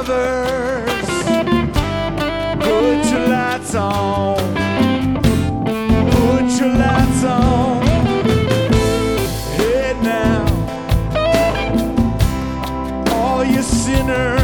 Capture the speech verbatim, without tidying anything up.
lovers, put your lights on, put your lights on. Hey now, all you sinners,